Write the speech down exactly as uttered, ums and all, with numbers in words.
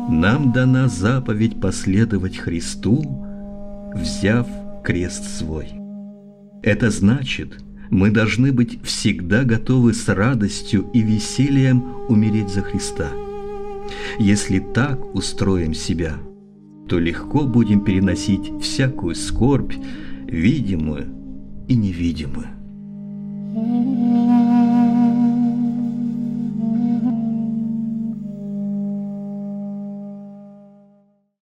Нам дана заповедь последовать Христу, взяв крест свой. Это значит, мы должны быть всегда готовы с радостью и весельем умереть за Христа. Если так устроим себя, то легко будем переносить всякую скорбь, видимую и невидимую.